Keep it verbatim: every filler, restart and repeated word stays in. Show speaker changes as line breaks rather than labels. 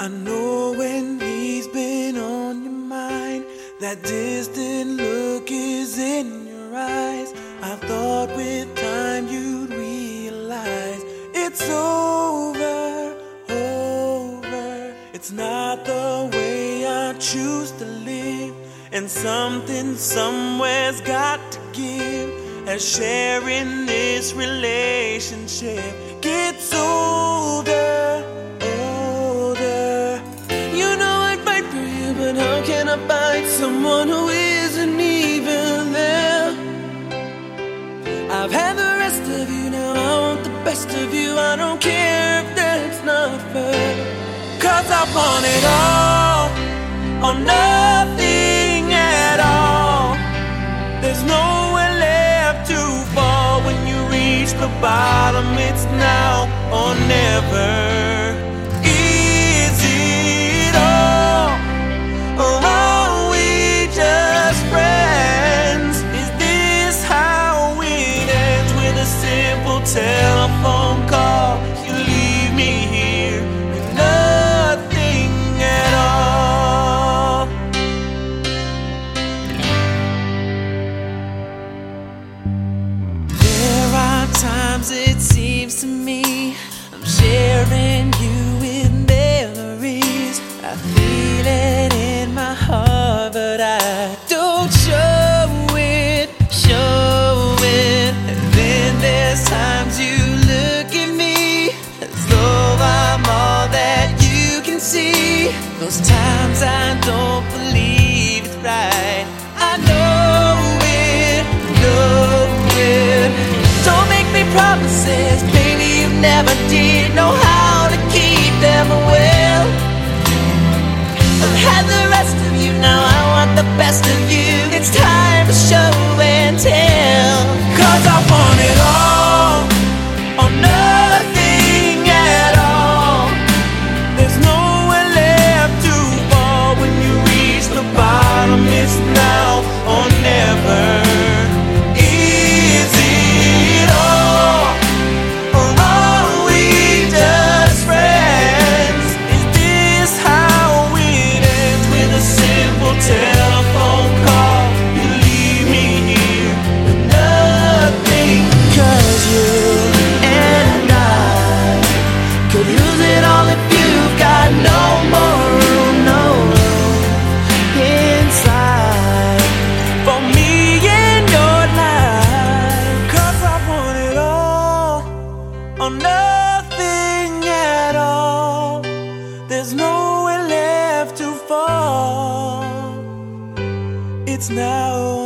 I know when he's been on your mind, that distant look is in your eyes. I thought with time you'd realize it's over, over. It's not the way I choose to live, and something somewhere's got to give as sharing this relationship gets older, older. You know I'd fight for you, but how can I fight someone who isn't even there? I've had the rest of you, now I want the best of you. I don't care if that's not fair, 'cause I want it all or nothing at all. There's nowhere left to fall. When you reach the bottom, it's now or never. Is it all, or are we just friends? Is this how it ends, with a simple telephone call? You leave me here with nothing at all. There are times it seems to me I'm sharing you with memories. I feel it in my heart, but I don't show it, show it. And then there's times you look at me as though I'm all that you can see. Those times I don't believe it's right. I know it, know it. Don't make me promises, baby, you never did know how to keep them well. I've had the rest of you, now I want the best of you. It's time to show and tell, 'cause I want it all or nothing at all. There's nowhere left to fall. When you reach the bottom, it's now or never. Is it all, or are we just friends? Is this how it ends, with a simple telephone call? You leave me here with nothing, 'cause you and I could lose it all if you've got no more room, no room inside for me in your life. 'Cause I want it all or nothing at all. There's nowhere left to fall. It's now